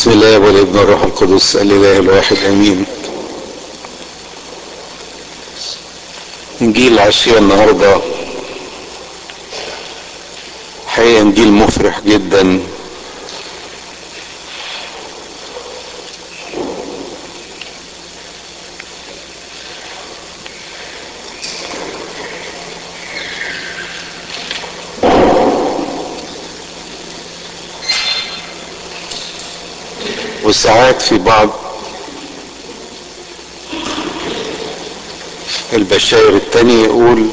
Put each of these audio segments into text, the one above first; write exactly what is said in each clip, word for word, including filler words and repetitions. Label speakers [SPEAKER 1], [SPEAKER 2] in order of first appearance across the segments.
[SPEAKER 1] بسم الله والابن والروح القدس الاله الواحد امين. انجيل العشية النهارده حقيقة انجيل مفرح جدا. وساعات في بعض البشائر التانية يقول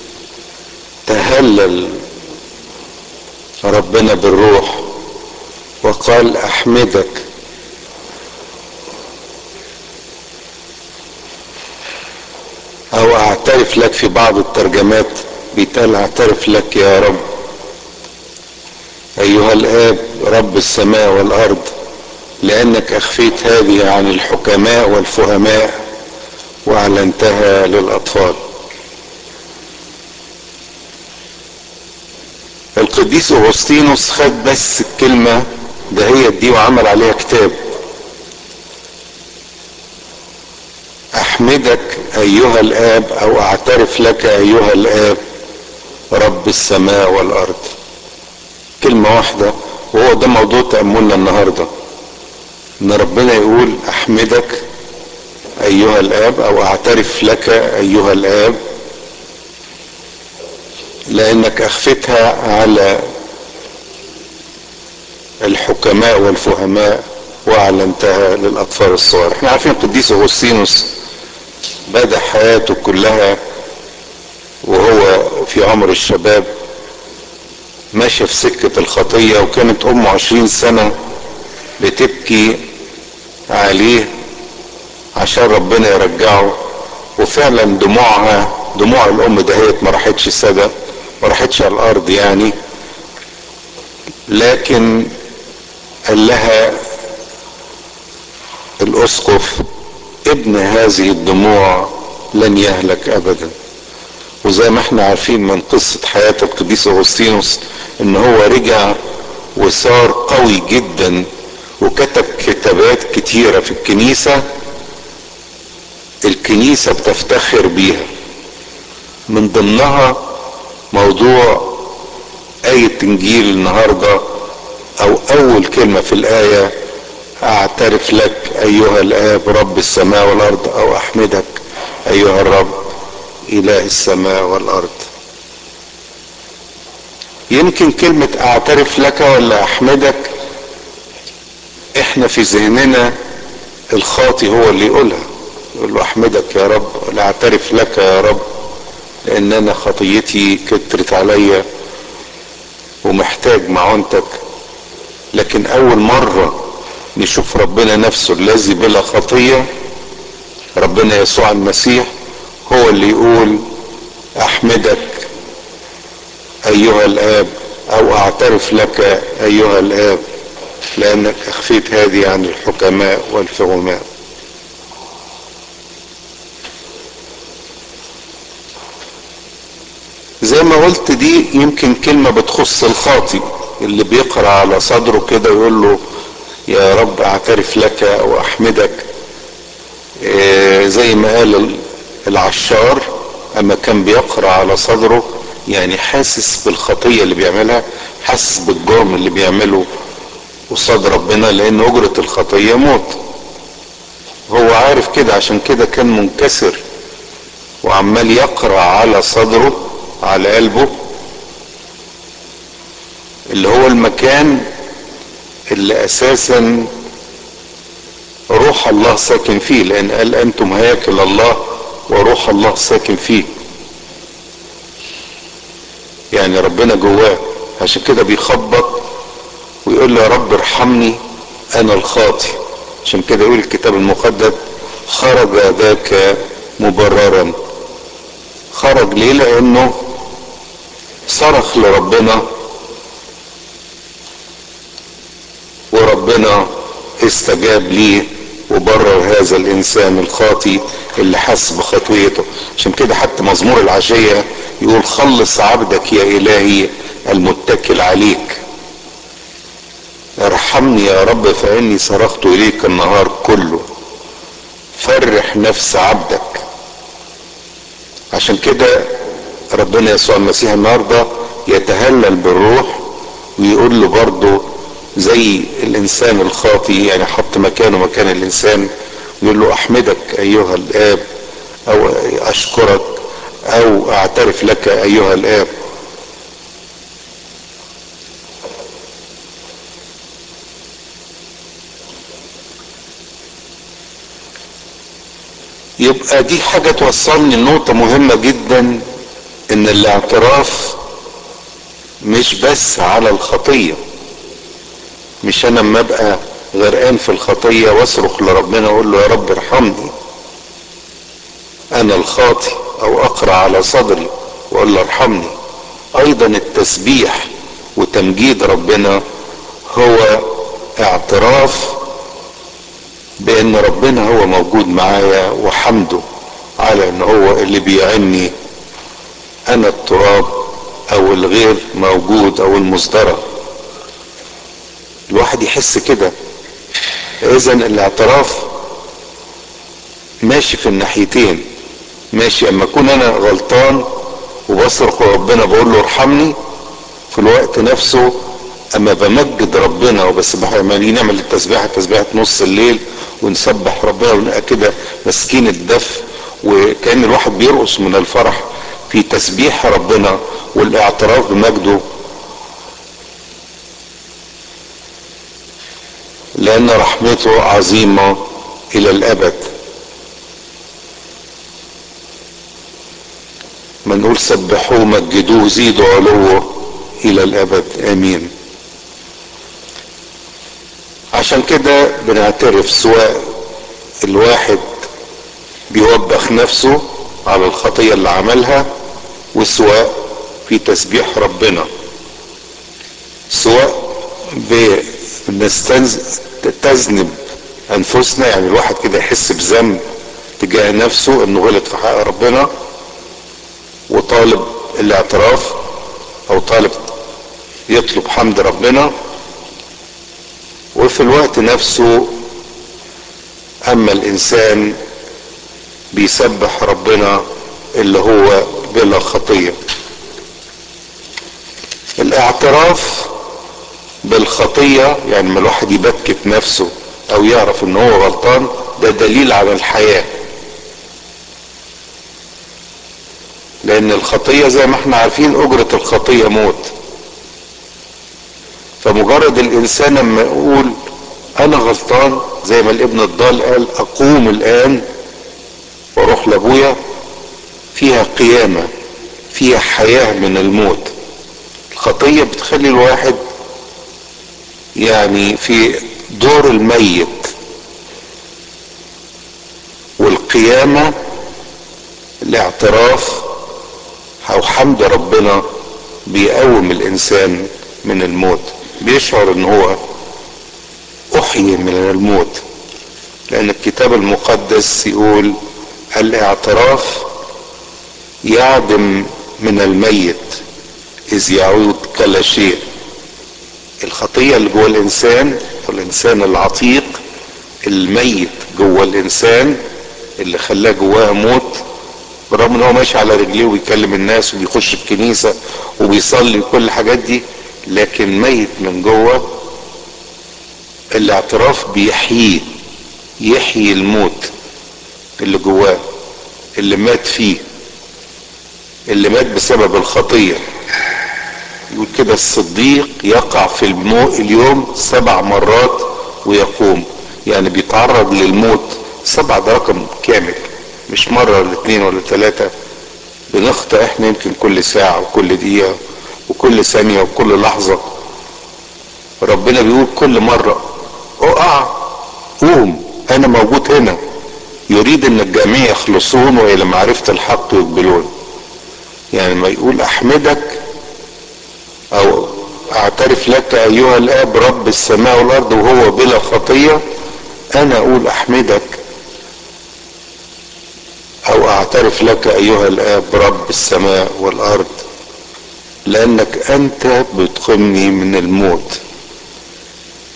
[SPEAKER 1] تهلل ربنا بالروح وقال احمدك. او اعترف لك، في بعض الترجمات بيتقال اعترف لك يا رب ايها الاب رب السماء والارض لانك اخفيت هذه عن الحكماء والفهماء واعلنتها للاطفال. القديس اغسطينوس خد بس الكلمة دهيت دي وعمل عليها كتاب، احمدك ايها الاب او اعترف لك ايها الاب رب السماء والارض. كلمة واحدة، وهو ده موضوع تأملنا النهاردة، ان ربنا يقول احمدك ايها الاب او اعترف لك ايها الاب لانك اخفتها على الحكماء والفهماء واعلنتها للاطفال الصغار. احنا عارفين القديس اغسطينوس بدأ حياته كلها وهو في عمر الشباب ماشي في سكة الخطية، وكانت امه عشرين سنة بتبكي عليه عشان ربنا يرجعه، وفعلا دموعها دموع الام دهيت ما راحتش سدى، ما راحتش على الارض يعني، لكن قال لها الاسقف ابن هذه الدموع لن يهلك ابدا. وزي ما احنا عارفين من قصة حياة القديس اغسطينوس ان هو رجع وصار قوي جدا وكتب كتابات كتيرة في الكنيسة، الكنيسة بتفتخر بيها، من ضمنها موضوع آية انجيل النهاردة او اول كلمة في الآية اعترف لك ايها الاب رب السماء والارض او احمدك ايها الرب اله السماء والارض. يمكن كلمة اعترف لك ولا احمدك احنا في ذهننا الخاطي هو اللي يقولها، يقول له احمدك يا رب ولا اعترف لك يا رب لان انا خطيتي كترت عليا ومحتاج معونتك. لكن اول مرة نشوف ربنا نفسه الذي بلا خطية، ربنا يسوع المسيح، هو اللي يقول احمدك ايها الاب او اعترف لك ايها الاب لانك اخفيت هذه عن الحكماء والفهماء. زي ما قلت دي يمكن كلمة بتخص الخاطي اللي بيقرأ على صدره كده ويقول له يا رب اعترف لك او احمدك، إيه زي ما قال العشار اما كان بيقرأ على صدره، يعني حاسس بالخطية اللي بيعملها، حاسس بالجرم اللي بيعمله قصاد ربنا، لان اجرة الخطية موت. هو عارف كده، عشان كده كان منكسر وعمال يقرأ على صدره على قلبه اللي هو المكان اللي اساسا روح الله ساكن فيه، لان قال انتم هياكل الله وروح الله ساكن فيه، يعني ربنا جواه. عشان كده بيخبط ويقول له يا رب ارحمني انا الخاطي. عشان كده يقول الكتاب المقدس خرج ذاك مبررا. خرج ليه؟ لانه صرخ لربنا وربنا استجاب ليه وبرر هذا الانسان الخاطي اللي حس بخطيته. عشان كده حتى مزمور العشية يقول خلص عبدك يا الهي المتكل عليك. ارحمني يا رب فاني صرخت اليك النهار كله، فرح نفس عبدك. عشان كده ربنا يسوع المسيح النهارده يتهلل بالروح ويقول له برضه زي الانسان الخاطي، يعني حط مكانه مكان الانسان، ويقول له احمدك ايها الاب، او اشكرك، او اعترف لك ايها الاب. يبقى دي حاجة توصلني لنقطة مهمة جدا، ان الاعتراف مش بس على الخطية. مش انا اما ابقى غرقان في الخطية واصرخ لربنا اقول له يا رب ارحمني انا الخاطي، او اقرع على صدري واقول له ارحمني. ايضا التسبيح وتمجيد ربنا هو اعتراف بان ربنا هو موجود معايا، وحمده على ان هو اللي بيعني انا التراب او الغير موجود او المصدرة. الواحد يحس كده. اذا الاعتراف ماشي في الناحيتين، ماشي اما اكون انا غلطان وبصرخ ربنا بقول له ارحمني، في الوقت نفسه اما بمجد ربنا وبسبح. لما نيجي نعمل التسبيحه تسبيحه نص الليل ونسبح ربنا ونبقى كده ماسكين الدف، وكان الواحد بيرقص من الفرح في تسبيح ربنا والاعتراف بمجده، لان رحمته عظيمه الى الابد. ما نقول سبحوه مجدوه زيدوا علوه الى الابد، امين. عشان كده بنعترف، سواء الواحد بيوبخ نفسه على الخطية اللي عملها، وسواء في تسبيح ربنا، سواء بنستذنب انفسنا، يعني الواحد كده يحس بذنب تجاه نفسه انه غلط في حق ربنا وطالب الاعتراف، او طالب يطلب حمد ربنا، وفي الوقت نفسه اما الانسان بيسبح ربنا اللي هو بلا خطية. الاعتراف بالخطية، يعني ما الواحد يبكت نفسه او يعرف ان هو غلطان، ده دليل على الحياة. لان الخطية زي ما احنا عارفين اجرة الخطية موت. فمجرد الانسان لما يقول انا غلطان، زي ما الابن الضال قال اقوم الان واروح لابويا، فيها قيامة، فيها حياة من الموت. الخطية بتخلي الواحد يعني في دور الميت، والقيامة الاعتراف او حمد ربنا بيقوم الانسان من الموت، بيشعر ان هو احيي من الموت. لان الكتاب المقدس يقول الاعتراف يعدم من الميت اذ يعود كلا شيء. الخطية اللي جوه الانسان والانسان العتيق الميت جوه الانسان اللي خلاه جواه موت، بالرغم ان هو ماشي على رجليه وبيكلم الناس وبيخش الكنيسة وبيصلي وكل الحاجات دي، لكن ميت من جوه. الاعتراف بيحييه، يحيي الموت اللي جواه، اللي مات فيه، اللي مات بسبب الخطية. يقول كده الصديق يقع في الموت اليوم سبع مرات ويقوم. يعني بيتعرض للموت سبع، ده رقم كامل، مش مرة ولا اتنين ولا تلاتة. بنخطئ احنا يمكن كل ساعة وكل دقيقة وكل ثانية وكل لحظة. ربنا بيقول كل مرة اقع قوم انا موجود هنا، يريد ان الجميع يخلصون والى معرفة الحق يقبلون. يعني ما يقول احمدك او اعترف لك ايها الاب رب السماء والارض وهو بلا خطية، انا اقول احمدك او اعترف لك ايها الاب رب السماء والارض لانك انت بتقمني من الموت.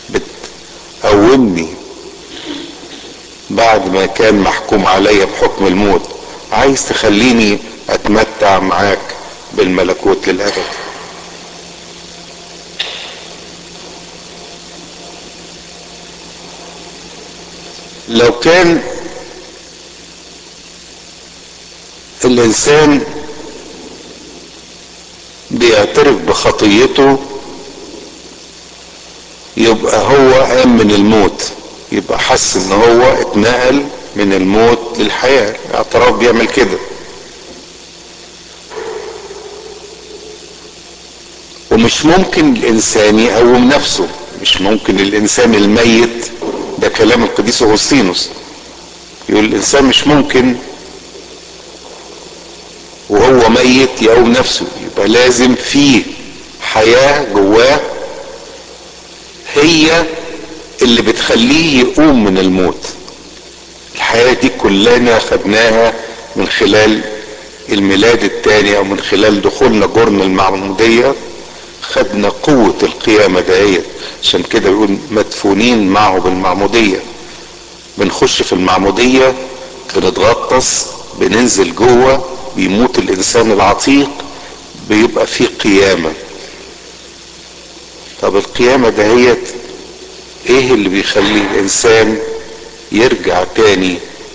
[SPEAKER 1] قومني بعد ما كان محكوم عليا بحكم الموت، عايز تخليني اتمتع معاك بالملكوت للابد. لو كان الانسان بيعترف بخطيته يبقى هو قام من الموت، يبقى حس ان هو اتنقل من الموت للحياة. الاعتراف بيعمل كده. ومش ممكن الانسان يقوم نفسه، مش ممكن الانسان الميت، ده كلام القديس اغسطينوس، يقول الانسان مش ممكن وهو ميت يقوم نفسه، يبقى لازم فيه حياة جواه هي اللي بتخليه يقوم من الموت. الحياة دي كلنا خدناها من خلال الميلاد الثاني او من خلال دخولنا جرن المعمودية، خدنا قوة القيامة دهيت. عشان كده بيقول مدفونين معه بالمعمودية. بنخش في المعمودية، بنتغطس، بننزل جوه، بيموت الانسان العتيق، بيبقى فيه قيامة. طب القيامة دهيت ايه اللي بيخلي الانسان يرجع تاني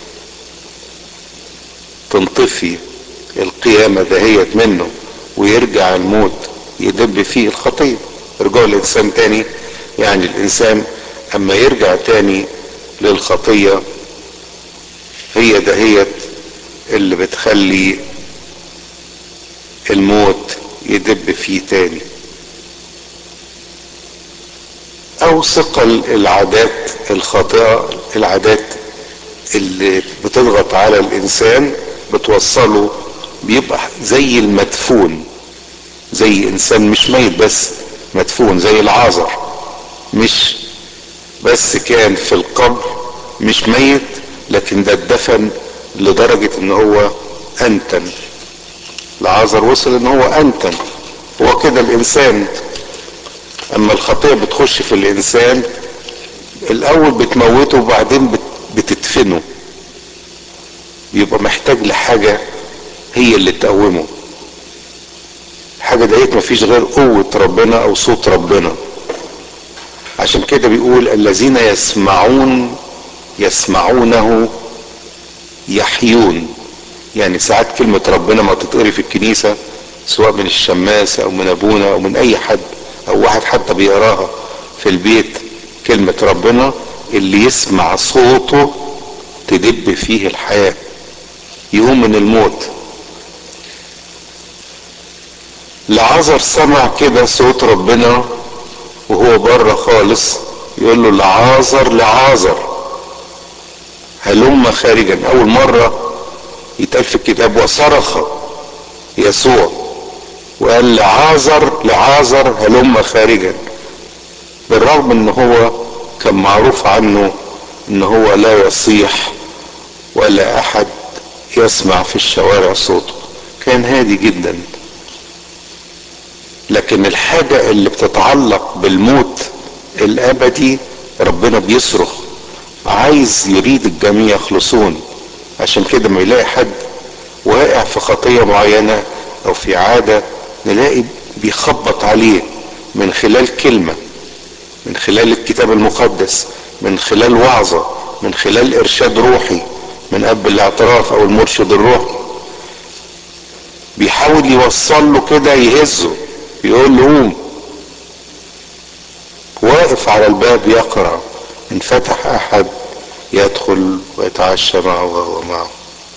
[SPEAKER 1] تنطفي القيامة دهيت منه ويرجع الموت يدب فيه الخطية؟ رجوع الانسان تاني، يعني الانسان اما يرجع تاني للخطية هي دهيت اللي بتخلي الموت يدب فيه تاني. او ثقل العادات الخاطئة، العادات اللي بتضغط على الانسان بتوصله بيبقى زي المدفون، زي انسان مش ميت بس مدفون، زي العازر، مش بس كان في القبر مش ميت، لكن ده اتدفن لدرجة ان هو انتن. العازر وصل ان هو انتن. هو كده الانسان اما الخطيئة بتخش في الانسان الاول بتموته وبعدين بتدفنه، يبقى محتاج لحاجة هي اللي تقومه. الحاجة ديت مفيش غير قوة ربنا او صوت ربنا. عشان كده بيقول الذين يسمعون يسمعونه يحيون. يعني ساعات كلمة ربنا ما تتقري في الكنيسة سواء من الشماس او من ابونا او من اي حد او واحد حتى بيقراها في البيت، كلمة ربنا اللي يسمع صوته تدب فيه الحياة، يقوم من الموت. لعازر سمع كده صوت ربنا وهو بره خالص، يقول له لعازر لعازر هلم خارجا. اول مرة يتقال في الكتاب وصرخ يسوع وقال لعازر لعازر هلم خارجا، بالرغم ان هو كان معروف عنه ان هو لا يصيح ولا احد يسمع في الشوارع صوته، كان هادي جدا. لكن الحاجة اللي بتتعلق بالموت الابدي ربنا بيصرخ، عايز يريد الجميع يخلصون. عشان كده ما يلاقي حد واقع في خطية معينة او في عادة نلاقي بيخبط عليه من خلال كلمة، من خلال الكتاب المقدس، من خلال وعظة، من خلال ارشاد روحي من اب الاعتراف او المرشد الروحي، بيحاول يوصل له كده، يهزه، يقول له قوم. واقف على الباب يقرع، ان فتح احد يدخل ويتعشى معه وهو معه.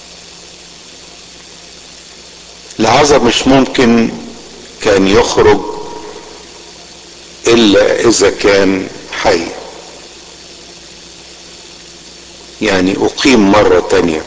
[SPEAKER 1] لعازر مش ممكن كان يخرج الا اذا كان حي، يعني اقيم مرة تانية.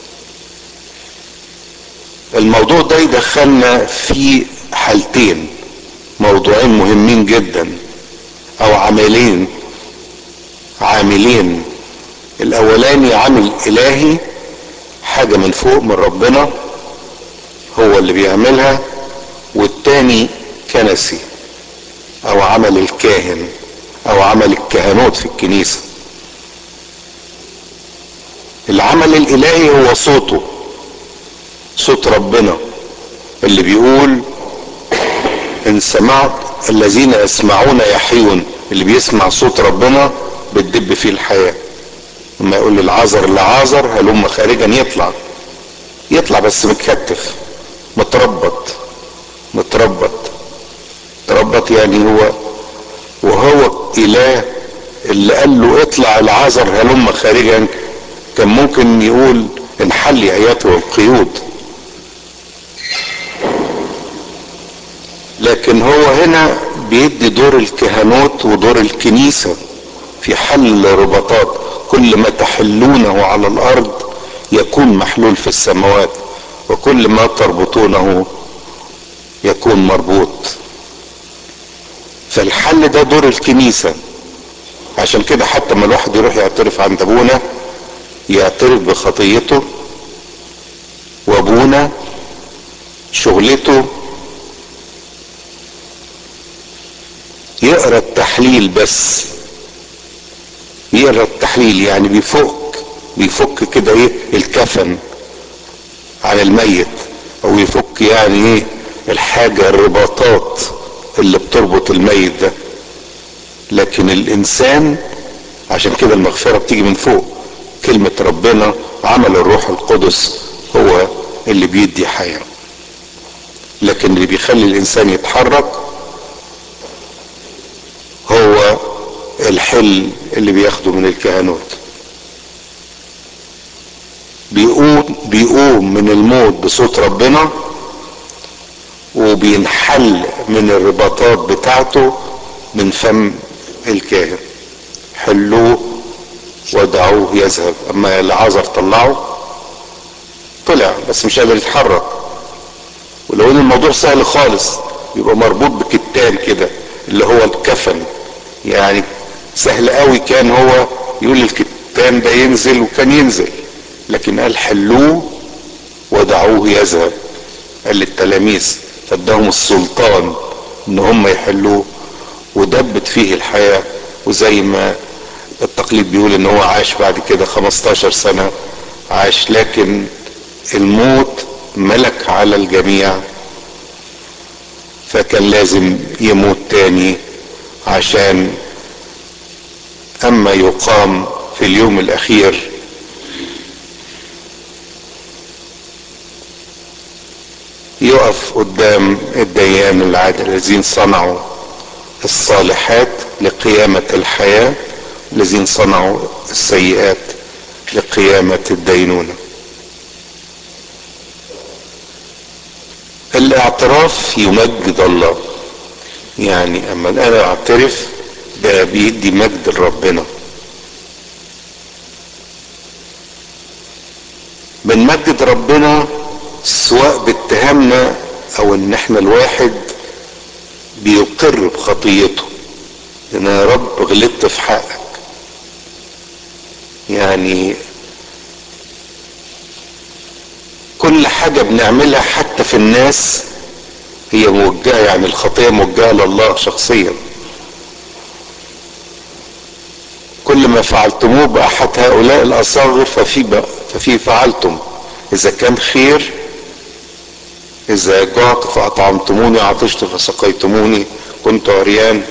[SPEAKER 1] الموضوع ده يدخلنا في حالتين، موضوعين مهمين جدا او عاملين عاملين الاولاني عامل الهي، حاجة من فوق من ربنا هو اللي بيعملها، والتاني كنسي او عمل الكاهن. او عمل الكهنوت في الكنيسة. العمل الالهي هو صوته، صوت ربنا اللي بيقول ان سمعت الذين يسمعون يحيون. اللي بيسمع صوت ربنا بتدب فيه الحياة. لما يقول للعازر لعازر هلم خارجا، يطلع يطلع بس متكتف، متربط متربط متربط يعني هو وهو اله اللي قال له اطلع العازر هلم خارجا، كان ممكن يقول انحل اياته القيود. لكن هو هنا بيدي دور الكهنوت ودور الكنيسة في حل رباطات. كل ما تحلونه على الارض يكون محلول في السماوات، وكل ما تربطونه يكون مربوط. فالحل ده دور الكنيسة. عشان كده حتى ما الواحد يروح يعترف عند ابونا، يعترف بخطيته، وابونا شغلته يقرا التحليل بس، يقرا التحليل يعني بيفك بيفك كده ايه الكفن عن الميت، او يفك يعني ايه الحاجة الرباطات اللي بتربط الميت ده. لكن الانسان عشان كده المغفرة بتيجي من فوق، كلمة ربنا عمل الروح القدس هو اللي بيدي حياة. لكن اللي بيخلي الانسان يتحرك هو الحل اللي بياخده من الكهنوت. بيقوم بيقوم من الموت بصوت ربنا، وبينحل من الرباطات بتاعته من فم الكاهن. حلوه ودعوه يذهب. اما العازر طلعه، طلع بس مش قادر يتحرك. ولو ان الموضوع سهل خالص يبقى مربوط بكتان كده اللي هو الكفن، يعني سهل قوي كان هو يقول الكتان ده ينزل وكان ينزل. لكن قال حلوه ودعوه يذهب، قال للتلاميذ، فادهم السلطان ان هم يحلوه، ودبت فيه الحياة. وزي ما التقليد بيقول ان هو عاش بعد كده خمستاشر سنة عاش، لكن الموت ملك على الجميع، فكان لازم يموت تاني عشان اما يقام في اليوم الاخير يقف قدام الديان العادل الذين صنعوا الصالحات لقيامة الحياة، الذين صنعوا السيئات لقيامة الدينونة. الاعتراف يمجد الله، يعني اما انا اعترف ده بيدي مجد لربنا. بنمجد ربنا سواء باتهامنا او ان احنا الواحد بيقر بخطيته، ان يا رب غلطت في حقك. يعني كل حاجة بنعملها حتى في الناس هي موجهة، يعني الخطية موجهة لله شخصيا. كل ما فعلتموه بأحد هؤلاء الأصاغر ففي ففي فعلتم. إذا كان خير، إذا جعت فأطعمتموني، عطشت فسقيتموني، كنت عريان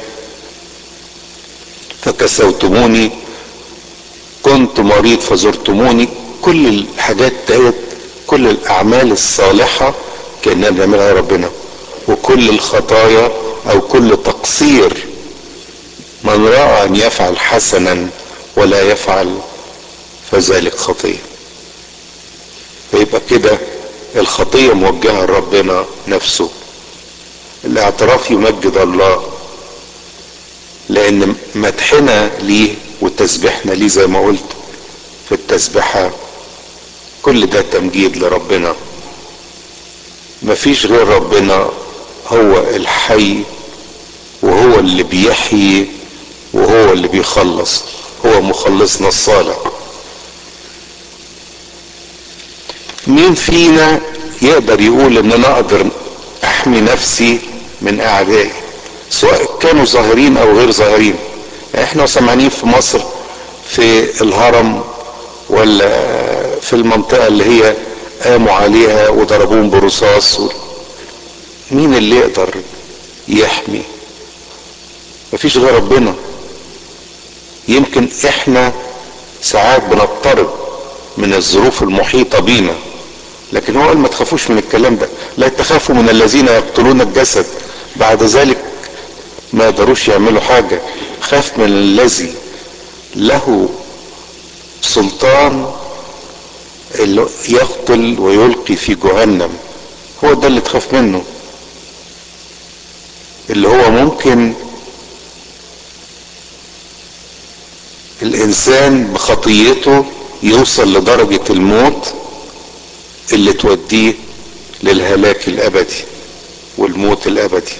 [SPEAKER 1] فكسوتموني، كنت مريض فزرتموني. كل الحاجات ديت، كل الأعمال الصالحة كأننا بنعملها ربنا. وكل الخطايا أو كل تقصير، من رأى أن يفعل حسنا ولا يفعل فذلك خطية. فيبقى كده الخطية موجهة لربنا نفسه. الاعتراف يمجد الله، لان مدحنا ليه وتسبيحنا ليه زي ما قلت في التسبيحة كل ده تمجيد لربنا. مفيش غير ربنا هو الحي، وهو اللي بيحيي، وهو اللي بيخلص، هو مخلصنا الصالح. مين فينا يقدر يقول ان انا اقدر احمي نفسي من اعدائي، سواء كانوا ظاهرين او غير ظاهرين؟ احنا سمعانين في مصر في الهرم ولا في المنطقة اللي هي قاموا عليها وضربوهم برصاص. مين اللي يقدر يحمي؟ مفيش غير ربنا. يمكن احنا ساعات بنضطرب من الظروف المحيطة بينا، لكن هو قال ما تخافوش من الكلام ده، لا تخافوا من الذين يقتلون الجسد بعد ذلك ما يقدروش يعملوا حاجة، خاف من الذي له سلطان اللي يقتل ويلقي في جهنم. هو ده اللي تخاف منه، اللي هو ممكن الانسان بخطيته يوصل لدرجة الموت اللي توديه للهلاك الابدي والموت الابدي.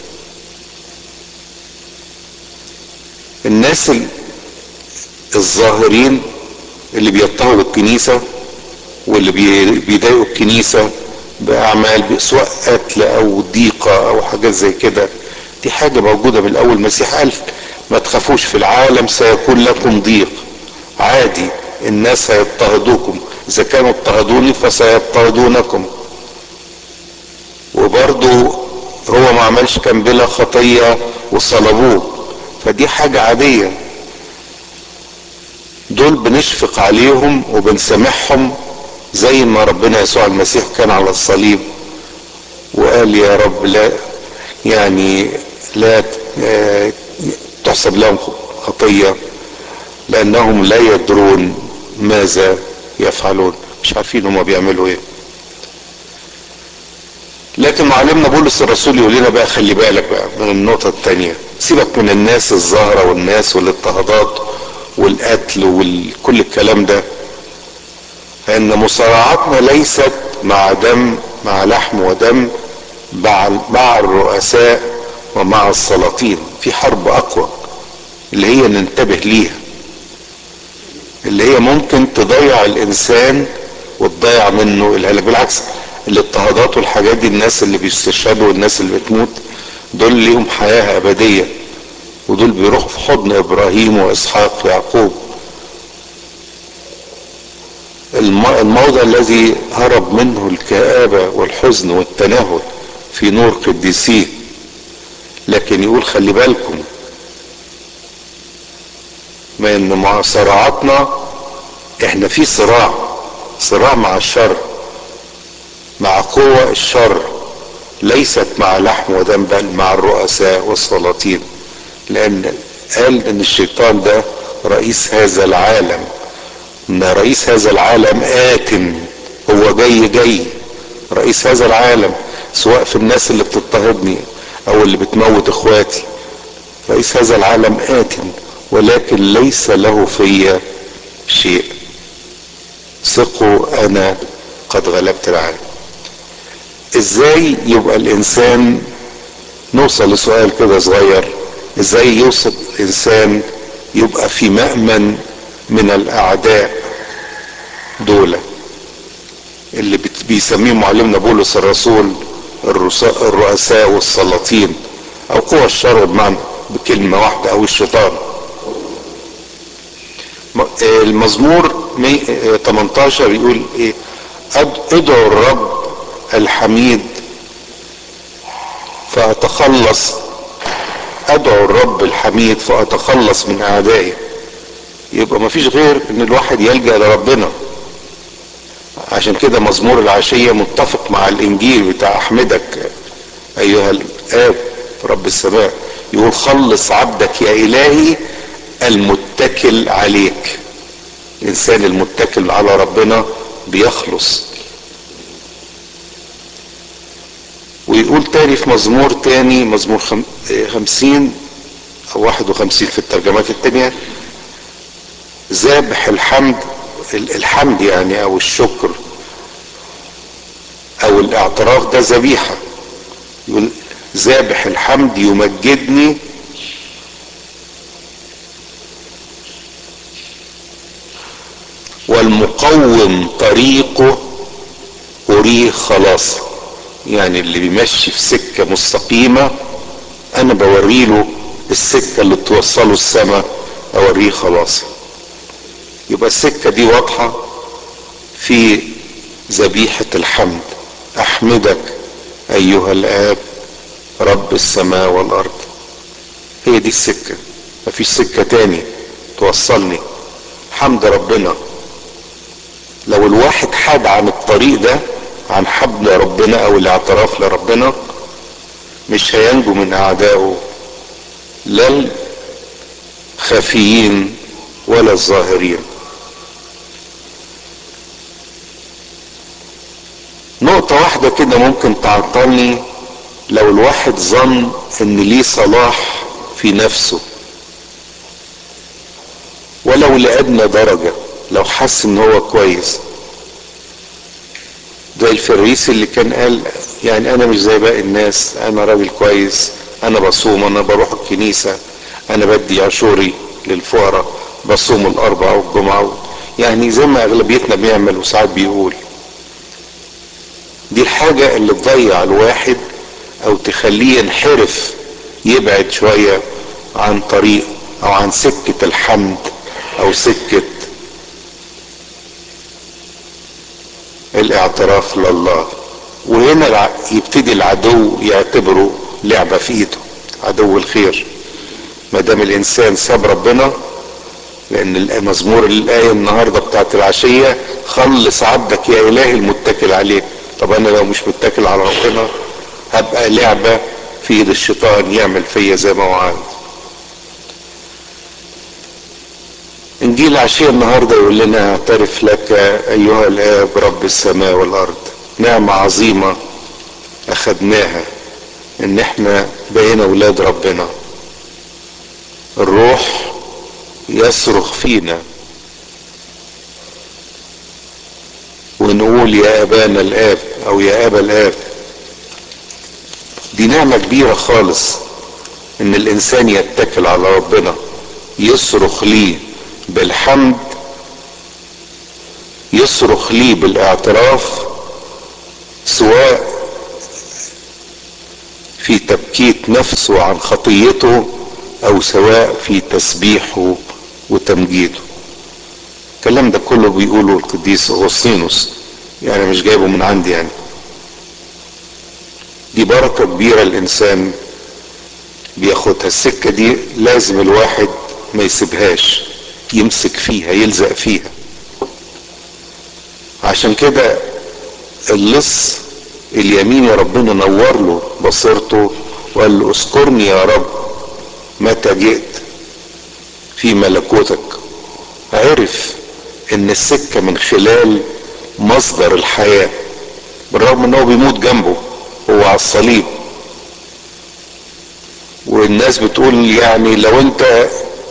[SPEAKER 1] الناس الظاهرين اللي بيضطهدوا الكنيسة واللي بيضايقوا الكنيسة باعمال سواء قتل او ضيقة او حاجات زي كده، دي حاجة موجودة من الاول. المسيح قال ما تخافوش، في العالم سيكون لكم ضيق، عادي الناس هيضطهدوكم، اذا كانوا اضطهدوني فسيضطهدونكم. وبرضو هو ما عملش، كان بلا خطية وصلبوه، فدي حاجة عادية. دول بنشفق عليهم وبنسامحهم زي ما ربنا يسوع المسيح كان على الصليب وقال يا رب لا يعني لا تحسب لهم خطية لانهم لا يدرون ماذا يفعلون، مش عارفين هما بيعملوا ايه. لكن معلمنا بولس الرسول يقول لنا بقى خلي بالك بقى من النقطة التانية، سيبك من الناس الظاهرة والناس والاضطهادات والقتل وكل الكلام ده، فان مصارعتنا ليست مع دم مع لحم ودم، مع الرؤساء ومع السلاطين. في حرب اقوى اللي هي ننتبه ليها، اللي هي ممكن تضيع الانسان وتضيع منه الهلاك. بالعكس الاضطهادات والحاجات دي، الناس اللي بيستشهدوا والناس اللي بتموت دول ليهم حياة ابدية، ودول بيروحوا في حضن ابراهيم واسحاق ويعقوب. الموضع الذي هرب منه الكآبة والحزن والتنهد في نور قديسيه. لكن يقول خلي بالكم ما ان مع صراعاتنا احنا في صراع صراع مع الشر، مع قوة الشر، ليست مع لحم ودم بل مع الرؤساء والسلاطين. لان قال ان الشيطان ده رئيس هذا العالم، ان رئيس هذا العالم آت، هو جاي جاي رئيس هذا العالم، سواء في الناس اللي بتضطهدني او اللي بتموت اخواتي. رئيس هذا العالم آت ولكن ليس له في شيء، ثقوا انا قد غلبت العالم. ازاي يبقى الانسان، نوصل لسؤال كده صغير، ازاي يوصل الانسان يبقى في مأمن من الاعداء دول اللي بيسميه معلمنا بولس الرسول الرؤساء والسلاطين او قوى الشر بمعنى بكلمة واحدة او الشيطان. المزمور تمنتاشر بيقول ايه؟ ادعوا الرب الحميد فاتخلص، ادعوا الرب الحميد فاتخلص من اعدائي. يبقى مفيش غير ان الواحد يلجأ لربنا. عشان كده مزمور العشية متفق مع الانجيل بتاع احمدك ايها الاب رب السماء، يقول خلص عبدك يا الهي المتكل عليك. الانسان المتكل على ربنا بيخلص. ويقول تاني في مزمور تاني، مزمور خمسين او واحد وخمسين في الترجمات التانية، ذابح الحمد، الحمد يعني او الشكر او الاعتراف ده ذبيحة. يقول ذابح الحمد يمجدني والمقوم طريقه اريه خلاص. يعني اللي بيمشي في سكة مستقيمة انا بوريله السكة اللي توصله السماء اوريه خلاصي. يبقى السكة دي واضحة في ذبيحة الحمد. احمدك ايها الاب رب السماء والارض. هي دي السكة، مفيش سكة تاني توصلني. حمد ربنا. لو الواحد حاد عن الطريق ده، عن حمد ربنا او الاعتراف لربنا، مش هينجو من اعدائه، لا الخفيين ولا الظاهرين. نقطة واحدة كده ممكن تعطلني، لو الواحد ظن ان ليه صلاح في نفسه ولو لأدنى درجة، لو حس ان هو كويس، زي الفريسي اللي كان قال يعني انا مش زي باقي الناس، انا راجل كويس، انا بصوم، انا بروح الكنيسة، انا بدي عشوري للفقراء، بصوم الاربعاء والجمعة، يعني زي ما اغلبيتنا بيعمل وساعات بيقول. دي الحاجة اللي تضيع الواحد او تخليه ينحرف، يبعد شوية عن طريق او عن سكة الحمد او سكة الاعتراف لله. وهنا يبتدي العدو يعتبره لعبة في ايده، عدو الخير. ما دام الانسان ساب ربنا، لان المزمور الايه النهارده بتاعت العشيه، خلص عبدك يا الهي المتكل عليك. طب انا لو مش متكل على ربنا هبقى لعبه في ايد الشيطان يعمل فيا زي ما هو عايز. انجيل العشيه النهارده يقول لنا اعترف لك ايها الاب رب السماء والارض. نعمه عظيمه اخدناها ان احنا بقينا اولاد ربنا. الروح يصرخ فينا ونقول يا ابانا الاب او يا ابا الاب. دي نعمة كبيرة خالص ان الانسان يتكل على ربنا، يصرخ ليه بالحمد، يصرخ ليه بالاعتراف، سواء في تبكيت نفسه عن خطيته او سواء في تسبيحه وتمجيده. الكلام ده كله بيقوله القديس اغسطينوس، يعني مش جايبه من عندي يعني. دي بركة كبيرة الانسان بياخدها. السكة دي لازم الواحد ما يسيبهاش، يمسك فيها، يلزق فيها. عشان كده اللص اليمين ربنا نور له بصيرته وقال له اذكرني يا رب متى جئت في ملكوتك. عرف ان السكة من خلال مصدر الحياة، بالرغم ان هو بيموت جنبه، هو على الصليب. والناس بتقول يعني لو انت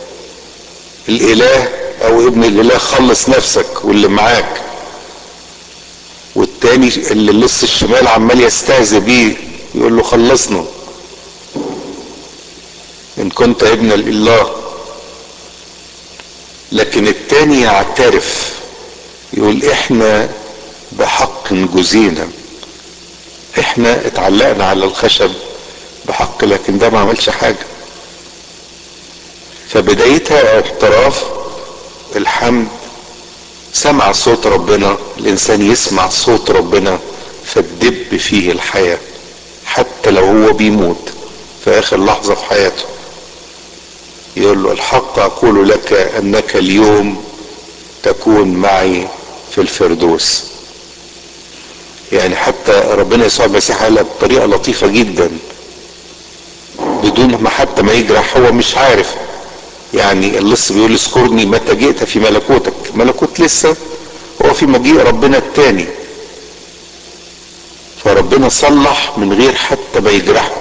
[SPEAKER 1] الاله او ابن الاله خلص نفسك واللي معاك. والتاني اللي اللص الشمال عمال يستهزئ بيه يقول له خلصنا ان كنت ابن الله. لكن التاني يعترف يقول احنا بحق جزينا، احنا اتعلقنا على الخشب بحق، لكن ده ما عملش حاجة. فبدايتها اعتراف الحمد، سمع صوت ربنا. الانسان يسمع صوت ربنا فتدب فيه الحياة، حتى لو هو بيموت في اخر لحظة في حياته يقول له الحق اقول لك انك اليوم تكون معي في الفردوس. يعني حتى ربنا يسوع المسيح قالها بطريقة لطيفة جدا، بدون ما حتى ما يجرح. هو مش عارف يعني. اللص بيقول اذكرني متى جئت في ملكوتك. ملكوت لسه، هو في مجيء ربنا التاني. فربنا صلح من غير حتى ما يجرحه،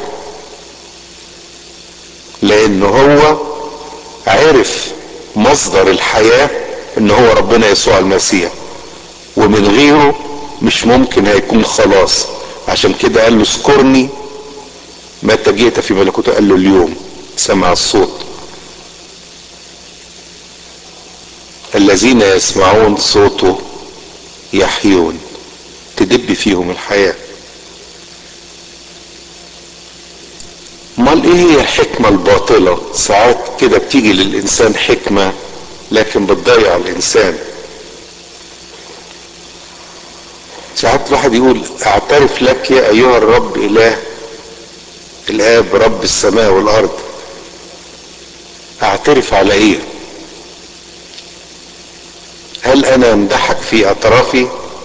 [SPEAKER 1] لان هو عرف مصدر الحياة ان هو ربنا يسوع المسيح، ومن غيره مش ممكن هيكون خلاص. عشان كده قال له اذكرني متى جئت في ملكوته. قال له اليوم سمع الصوت. الذين يسمعون صوته يحيون، تدب فيهم الحياة. امال ايه هي الحكمة الباطلة؟ ساعات كده بتيجي للانسان حكمة لكن بتضيع الانسان. ساعات الواحد يقول اعترف لك يا ايها الرب اله الاب رب السماء والارض. اعترف على ايه؟ هل انا امدحك في اعترافي؟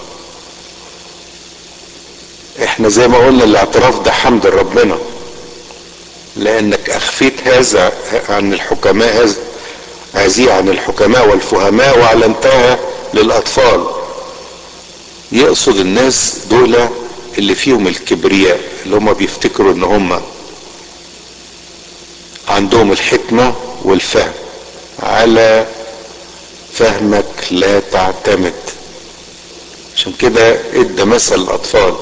[SPEAKER 1] احنا زي ما قلنا الاعتراف ده حمد لربنا، لانك اخفيت هذا عن الحكماء، هذا هذه عن الحكماء والفهماء واعلنتها للاطفال. يقصد الناس دول اللي فيهم الكبرياء، اللي هم بيفتكروا ان هم عندهم الحكمة والفهم. على فهمك لا تعتمد. عشان كده ادى مثل الاطفال: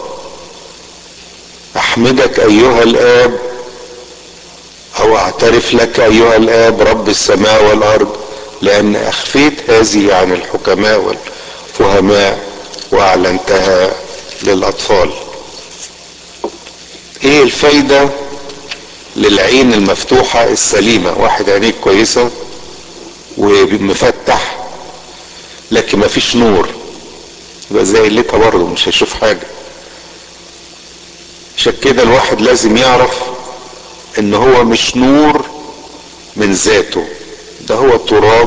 [SPEAKER 1] احمدك ايها الاب، او اعترف لك ايها الاب رب السماء والارض، لان اخفيت هذه عن الحكماء والفهماء واعلنتها للاطفال. ايه الفايدة للعين المفتوحة السليمة؟ واحد عينيه كويسة ومفتح لكن مفيش نور، يبقى زي الليتها برضه مش هيشوف حاجة. عشان كده الواحد لازم يعرف ان هو مش نور من ذاته، ده هو تراب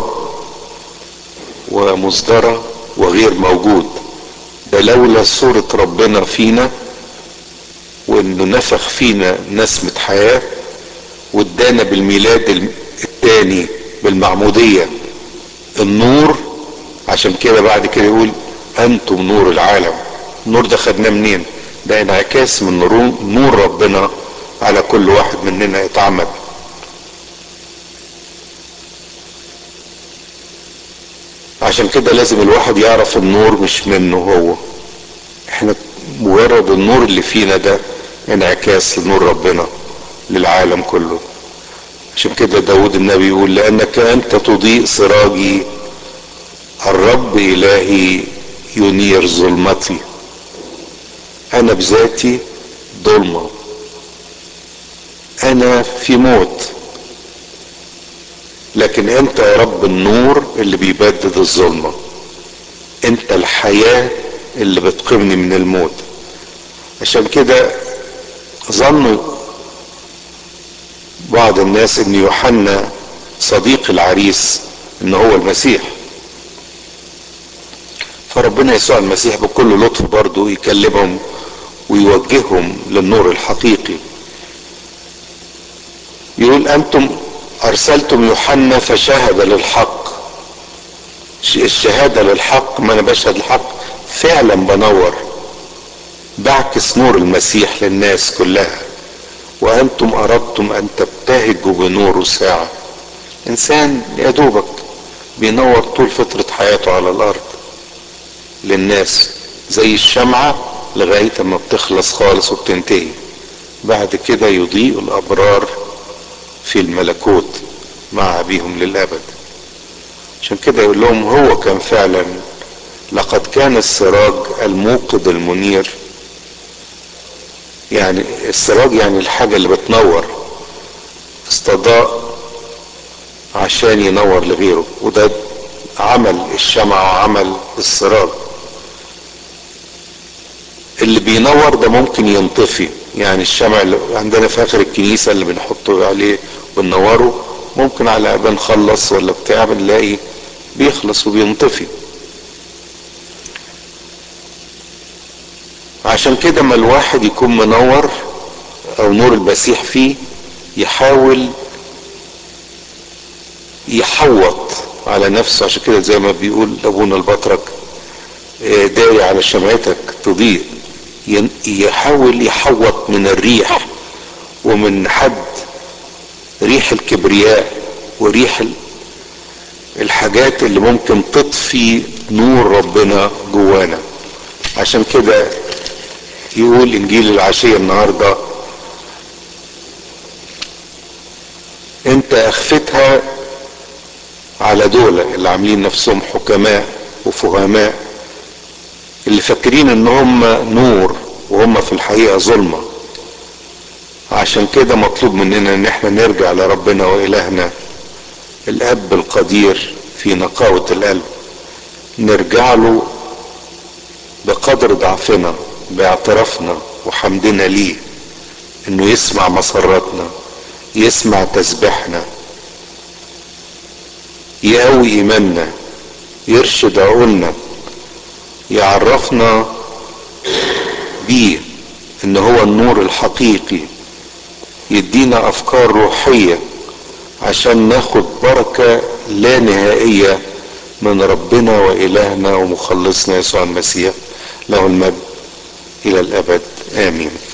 [SPEAKER 1] ومصدرة وغير موجود. ده لولا صورة ربنا فينا وانه نفخ فينا نسمة حياة وادانا بالميلاد الثاني بالمعمودية النور. عشان كده بعد كده يقول انتم نور العالم. النور ده خدناه منين؟ ده انعكاس من نور ربنا على كل واحد مننا يتعمد. عشان كده لازم الواحد يعرف النور مش منه هو، احنا مجرد النور اللي فينا ده انعكاس لنور ربنا للعالم كله. عشان كده داود النبي يقول لانك انت تضيء سراجي، الرب الهي ينير ظلمتي. انا بذاتي ظلمة، انا في موت، لكن انت يا رب النور اللي بيبدد الظلمة، انت الحياة اللي بتقمني من الموت. عشان كده ظنوا بعض الناس ان يوحنا صديق العريس ان هو المسيح، فربنا يسوع المسيح بكل لطف برضه يكلمهم ويوجههم للنور الحقيقي. يقول انتم ارسلتم يوحنا فشهد للحق. الشهادة للحق، ما انا بشهد الحق فعلا، بنور بعكس نور المسيح للناس كلها. وانتم اردتم ان تبتهجوا بنور ساعة. انسان يا دوبك بينور طول فترة حياته على الارض للناس زي الشمعة لغاية ما بتخلص خالص وبتنتهي، بعد كده يضيء الابرار في الملكوت مع بيهم للابد. عشان كده يقول لهم هو كان فعلا لقد كان السراج الموقد المنير. يعني السراج يعني الحاجة اللي بتنور، استضاء عشان ينور لغيره، وده عمل الشمعة وعمل السراج. اللي بينور ده ممكن ينطفي، يعني الشمع اللي عندنا في اخر الكنيسة اللي بنحطه عليه وننوره ممكن على ما نخلص ولا بتاع بنلاقي بيخلص وبينطفي. عشان كده ما الواحد يكون منور او نور المسيح فيه يحاول يحوط على نفسه. عشان كده زي ما بيقول ابونا البطرك داري على شمعتك تضيء، يحاول يحوط من الريح ومن حد ريح الكبرياء وريح الحاجات اللي ممكن تطفي نور ربنا جوانا. عشان كده يقول انجيل العشية النهاردة انت اخفتها على دولة اللي عاملين نفسهم حكماء وفهماء، اللي فاكرين ان هم نور وهم في الحقيقة ظلمة. عشان كده مطلوب مننا ان احنا نرجع لربنا والهنا الاب القدير في نقاوة القلب، نرجع له بقدر ضعفنا باعترافنا وحمدنا ليه، انه يسمع مسراتنا، يسمع تسبيحنا، يقوي ايماننا، يرشد عقولنا، يعرفنا بيه ان هو النور الحقيقي، يدينا افكار روحية عشان ناخد بركة لا نهائية من ربنا والهنا ومخلصنا يسوع المسيح، له المجد الى الابد امين.